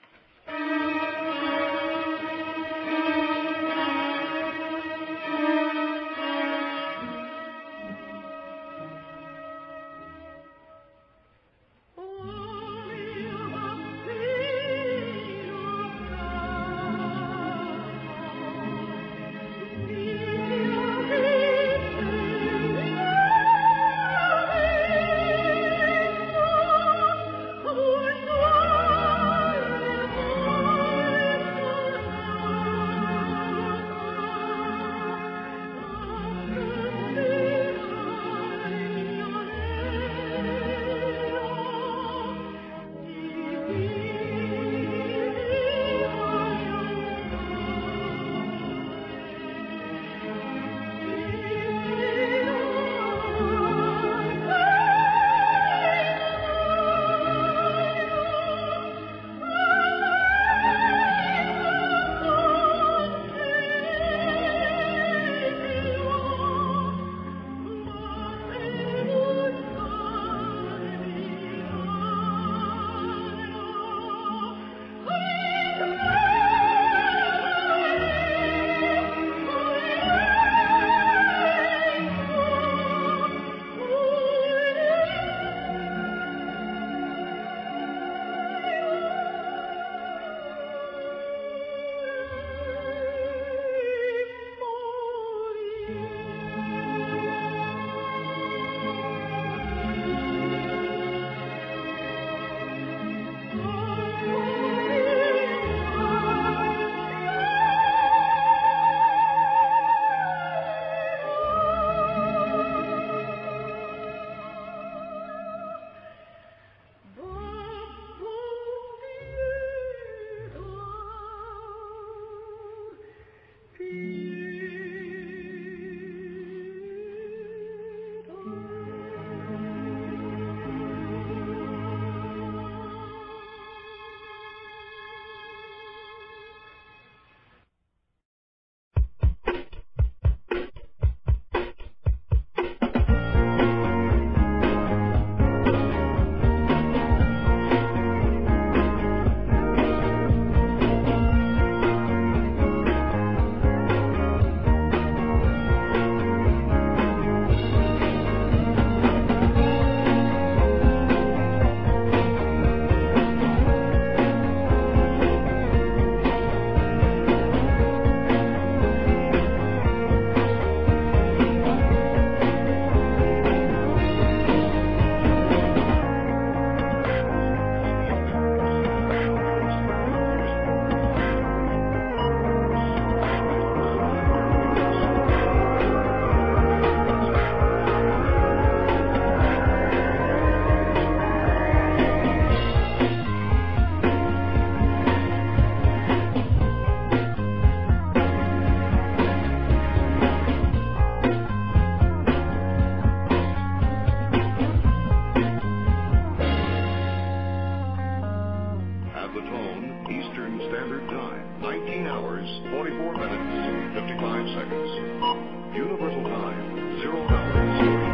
H: at Latone Eastern Standard Time, nineteen hours, forty-four minutes, fifty-five seconds. Universal Time, zero hours.